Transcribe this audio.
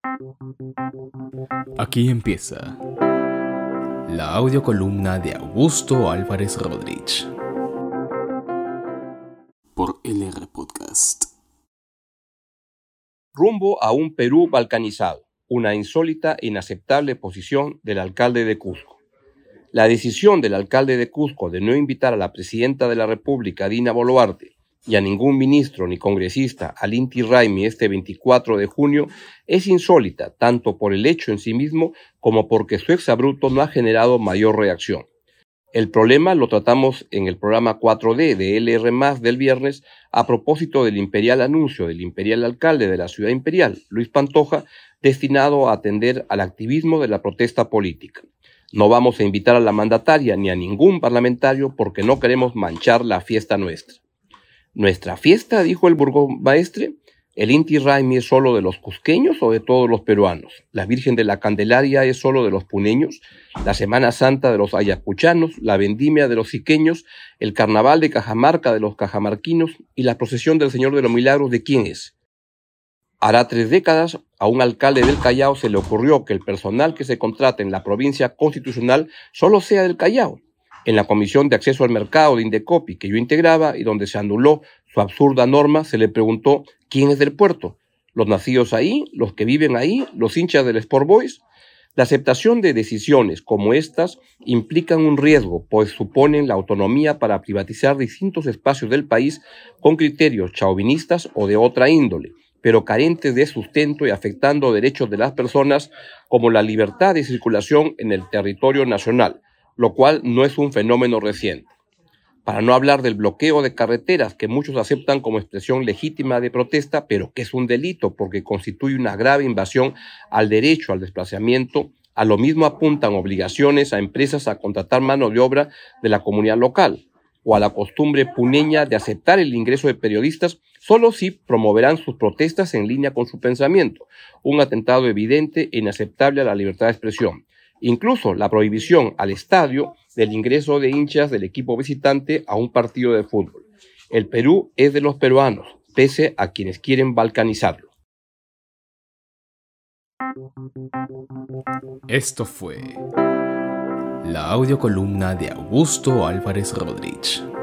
Aquí empieza la audiocolumna de Augusto Álvarez Rodríguez por LR Podcast. Rumbo a un Perú balcanizado, una insólita e inaceptable posición del alcalde de Cusco. La decisión del alcalde de Cusco de no invitar a la presidenta de la República, Dina Boluarte, y a ningún ministro ni congresista al Inti Raymi este 24 de junio es insólita, tanto por el hecho en sí mismo como porque su exabrupto no ha generado mayor reacción. El problema lo tratamos en el programa 4D de LR+ del viernes a propósito del imperial anuncio del imperial alcalde de la ciudad imperial, Luis Pantoja, destinado a atender al activismo de la protesta política. No vamos a invitar a la mandataria ni a ningún parlamentario porque no queremos manchar la fiesta nuestra. ¿Nuestra fiesta?, dijo el burgomaestre. ¿El Inti Raymi es solo de los cusqueños o de todos los peruanos? ¿La Virgen de la Candelaria es solo de los puneños? ¿La Semana Santa de los ayacuchanos? ¿La vendimia de los siqueños? ¿El Carnaval de Cajamarca de los cajamarquinos? ¿Y la procesión del Señor de los Milagros de quién es? Hará 3 décadas, a un alcalde del Callao se le ocurrió que el personal que se contrate en la provincia constitucional solo sea del Callao. En la Comisión de Acceso al Mercado de Indecopi, que yo integraba y donde se anuló su absurda norma, se le preguntó ¿quién es del puerto? ¿Los nacidos ahí? ¿Los que viven ahí? ¿Los hinchas del Sport Boys? La aceptación de decisiones como estas implican un riesgo, pues suponen la autonomía para privatizar distintos espacios del país con criterios chauvinistas o de otra índole, pero carentes de sustento y afectando derechos de las personas como la libertad de circulación en el territorio nacional, lo cual no es un fenómeno reciente. Para no hablar del bloqueo de carreteras que muchos aceptan como expresión legítima de protesta, pero que es un delito porque constituye una grave invasión al derecho al desplazamiento. A lo mismo apuntan obligaciones a empresas a contratar mano de obra de la comunidad local, o a la costumbre puneña de aceptar el ingreso de periodistas solo si promoverán sus protestas en línea con su pensamiento, un atentado evidente e inaceptable a la libertad de expresión. Incluso la prohibición al estadio del ingreso de hinchas del equipo visitante a un partido de fútbol. El Perú es de los peruanos, pese a quienes quieren balcanizarlo. Esto fue la audiocolumna de Augusto Álvarez Rodríguez.